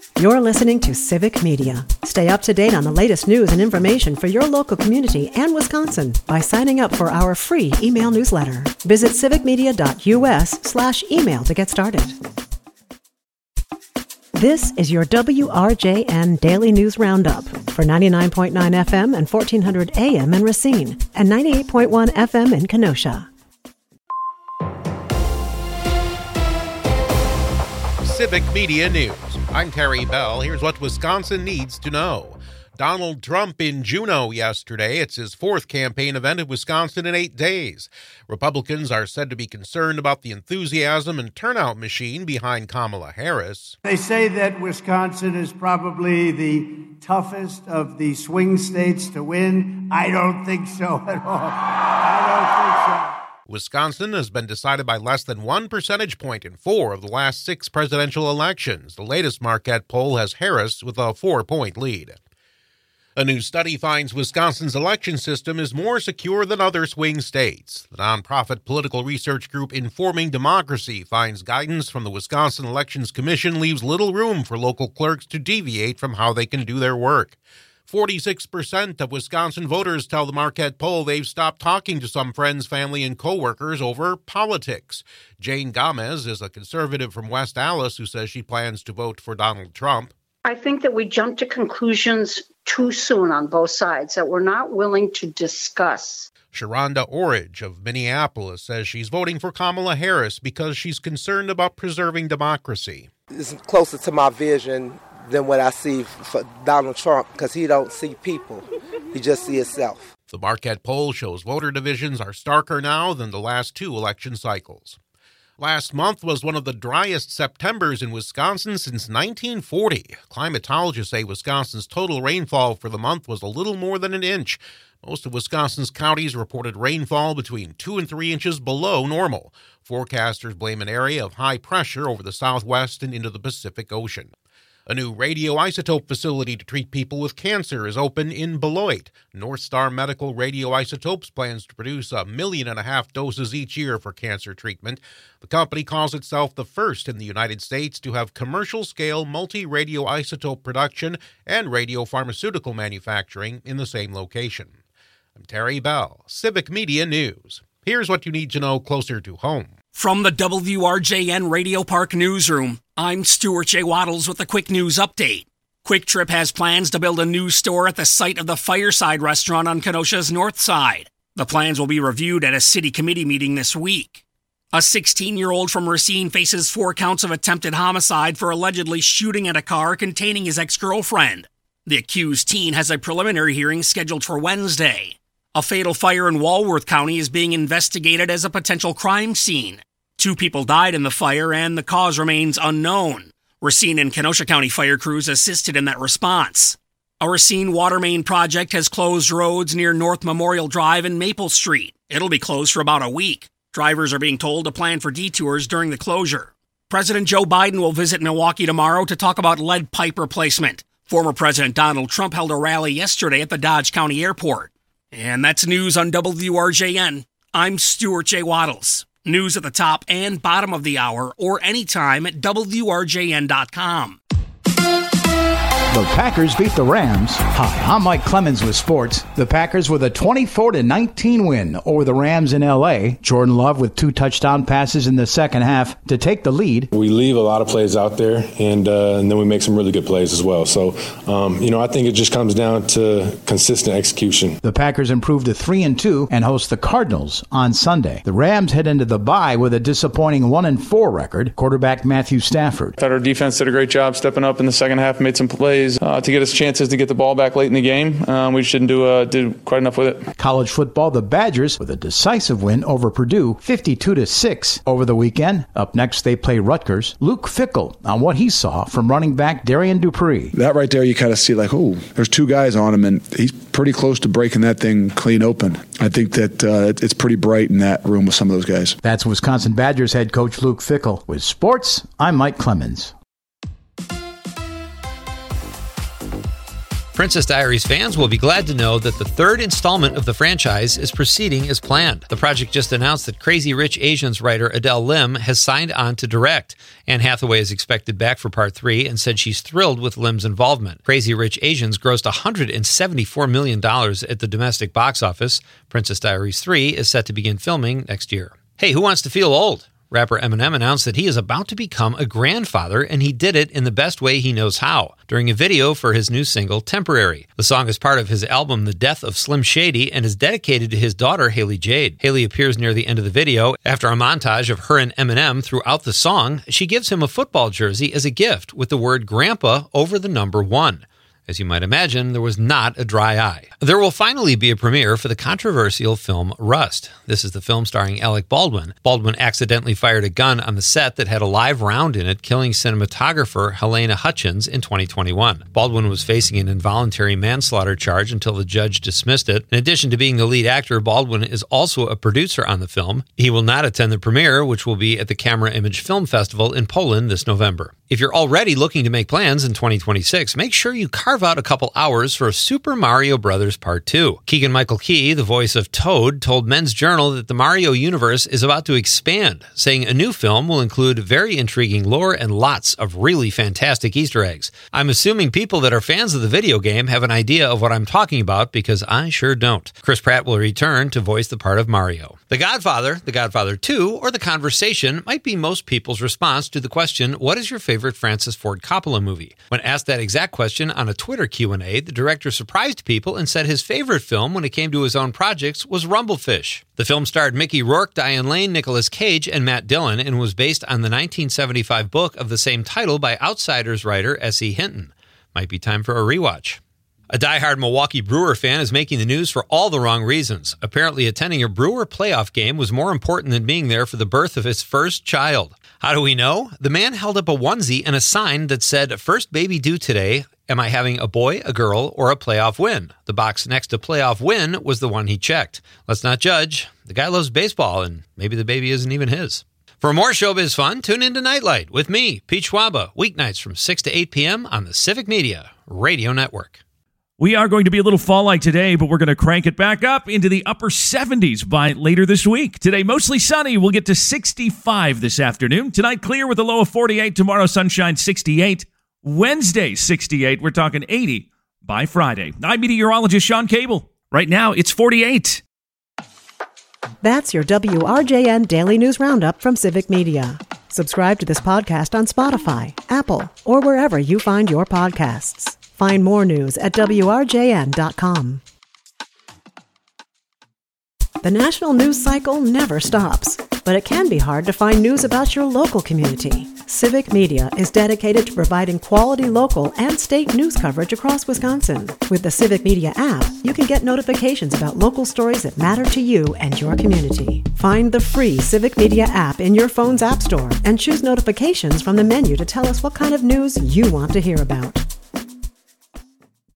You're listening to Civic Media. Stay up to date on the latest news and information for your local community and Wisconsin by signing up for our free email newsletter. Visit civicmedia.us/email to get started. This is your WRJN Daily News Roundup for 99.9 FM and 1400 AM in Racine and 98.1 FM in Kenosha. Civic Media News. I'm Terry Bell. Here's what Wisconsin needs to know. Donald Trump in Juneau yesterday. It's his fourth campaign event in Wisconsin in 8 days. Republicans are said to be concerned about the enthusiasm and turnout machine behind Kamala Harris. They say that Wisconsin is probably the toughest of the swing states to win. I don't think so at all. I don't think so. Wisconsin has been decided by less than 1 percentage point in 4 of the last 6 presidential elections. The latest Marquette poll has Harris with a 4-point lead. A new study finds Wisconsin's election system is more secure than other swing states. The nonprofit political research group Informing Democracy finds guidance from the Wisconsin Elections Commission leaves little room for local clerks to deviate from how they can do their work. 46% of Wisconsin voters tell the Marquette poll they've stopped talking to some friends, family, and coworkers over politics. Jane Gomez is a conservative from West Allis who says she plans to vote for Donald Trump. I think that we jump to conclusions too soon on both sides that we're not willing to discuss. Sharonda Orridge of Minneapolis says she's voting for Kamala Harris because she's concerned about preserving democracy. It's closer to my vision than what I see for Donald Trump because he don't see people. He just sees himself. The Marquette poll shows voter divisions are starker now than the last 2 election cycles. Last month was one of the driest Septembers in Wisconsin since 1940. Climatologists say Wisconsin's total rainfall for the month was a little more than an inch. Most of Wisconsin's counties reported rainfall between 2 and 3 inches below normal. Forecasters blame an area of high pressure over the southwest and into the Pacific Ocean. A new radioisotope facility to treat people with cancer is open in Beloit. North Star Medical Radioisotopes plans to produce 1.5 million doses each year for cancer treatment. The company calls itself the first in the United States to have commercial-scale multi-radioisotope production and radiopharmaceutical manufacturing in the same location. I'm Terry Bell, Civic Media News. Here's what you need to know closer to home. From the WRJN Radio Park Newsroom, I'm Stuart J. Waddles with a quick news update. Quick Trip has plans to build a new store at the site of the Fireside restaurant on Kenosha's north side. The plans will be reviewed at a city committee meeting this week. A 16-year-old from Racine faces 4 counts of attempted homicide for allegedly shooting at a car containing his ex-girlfriend. The accused teen has a preliminary hearing scheduled for Wednesday. A fatal fire in Walworth County is being investigated as a potential crime scene. 2 people died in the fire and the cause remains unknown. Racine and Kenosha County fire crews assisted in that response. A Racine water main project has closed roads near North Memorial Drive and Maple Street. It'll be closed for about a week. Drivers are being told to plan for detours during the closure. President Joe Biden will visit Milwaukee tomorrow to talk about lead pipe replacement. Former President Donald Trump held a rally yesterday at the Dodge County Airport. And that's news on WRJN. I'm Stuart J. Waddles. News at the top and bottom of the hour or anytime at WRJN.com. The Packers beat the Rams. Hi, I'm Mike Clemens with sports. The Packers with a 24-19 win over the Rams in L.A. Jordan Love with 2 touchdown passes in the second half to take the lead. We leave a lot of plays out there, and then we make some really good plays as well. So, I think it just comes down to consistent execution. The Packers improved to 3-2 and host the Cardinals on Sunday. The Rams head into the bye with a disappointing 1-4 record. Quarterback Matthew Stafford. I thought our defense did a great job stepping up in the second half, made some plays to get us chances to get the ball back late in the game. We just didn't do quite enough with it. College football, the Badgers with a decisive win over Purdue, 52-6 over the weekend. Up next, they play Rutgers. Luke Fickell on what he saw from running back Darian Dupree. That right there, you kind of see like, oh, there's 2 guys on him, and he's pretty close to breaking that thing clean open. I think that it's pretty bright in that room with some of those guys. That's Wisconsin Badgers head coach Luke Fickell. With sports, I'm Mike Clemens. Princess Diaries fans will be glad to know that the third installment of the franchise is proceeding as planned. The project just announced that Crazy Rich Asians writer Adele Lim has signed on to direct. Anne Hathaway is expected back for Part 3 and said she's thrilled with Lim's involvement. Crazy Rich Asians grossed $174 million at the domestic box office. Princess Diaries 3 is set to begin filming next year. Hey, who wants to feel old? Rapper Eminem announced that he is about to become a grandfather, and he did it in the best way he knows how, during a video for his new single, Temporary. The song is part of his album, The Death of Slim Shady, and is dedicated to his daughter, Haley Jade. Haley appears near the end of the video. After a montage of her and Eminem throughout the song, she gives him a football jersey as a gift with the word Grandpa over the number 1. As you might imagine, there was not a dry eye. There will finally be a premiere for the controversial film Rust. This is the film starring Alec Baldwin. Baldwin accidentally fired a gun on the set that had a live round in it, killing cinematographer Helena Hutchins in 2021. Baldwin was facing an involuntary manslaughter charge until the judge dismissed it. In addition to being the lead actor, Baldwin is also a producer on the film. He will not attend the premiere, which will be at the Camera Image Film Festival in Poland this November. If you're already looking to make plans in 2026, make sure you carve out a couple hours for Super Mario Bros. Part 2. Keegan-Michael Key, the voice of Toad, told Men's Journal that the Mario universe is about to expand, saying a new film will include very intriguing lore and lots of really fantastic Easter eggs. I'm assuming people that are fans of the video game have an idea of what I'm talking about, because I sure don't. Chris Pratt will return to voice the part of Mario. The Godfather, The Godfather 2, or The Conversation might be most people's response to the question, what is your favorite Francis Ford Coppola movie? When asked that exact question on a Twitter Q&A, the director surprised people and said his favorite film when it came to his own projects was Rumblefish. The film starred Mickey Rourke, Diane Lane, Nicolas Cage, and Matt Dillon, and was based on the 1975 book of the same title by Outsiders writer S.E. Hinton. Might be time for a rewatch. A diehard Milwaukee Brewer fan is making the news for all the wrong reasons. Apparently, attending a Brewer playoff game was more important than being there for the birth of his first child. How do we know? The man held up a onesie and a sign that said, "First baby due today. Am I having a boy, a girl, or a playoff win?" The box next to playoff win was the one he checked. Let's not judge. The guy loves baseball, and maybe the baby isn't even his. For more showbiz fun, tune into Nightlight with me, Pete Schwaba, weeknights from 6 to 8 p.m. on the Civic Media Radio Network. We are going to be a little fall-like today, but we're going to crank it back up into the upper 70s by later this week. Today, mostly sunny. We'll get to 65 this afternoon. Tonight, clear with a low of 48. Tomorrow, sunshine, 68. Wednesday, 68. We're talking 80 by Friday. I'm meteorologist Sean Cable. Right now, it's 48. That's your WRJN Daily News Roundup from Civic Media. Subscribe to this podcast on Spotify, Apple, or wherever you find your podcasts. Find more news at WRJN.com. The national news cycle never stops, but it can be hard to find news about your local community. Civic Media is dedicated to providing quality local and state news coverage across Wisconsin. With the Civic Media app, you can get notifications about local stories that matter to you and your community. Find the free Civic Media app in your phone's app store and choose notifications from the menu to tell us what kind of news you want to hear about.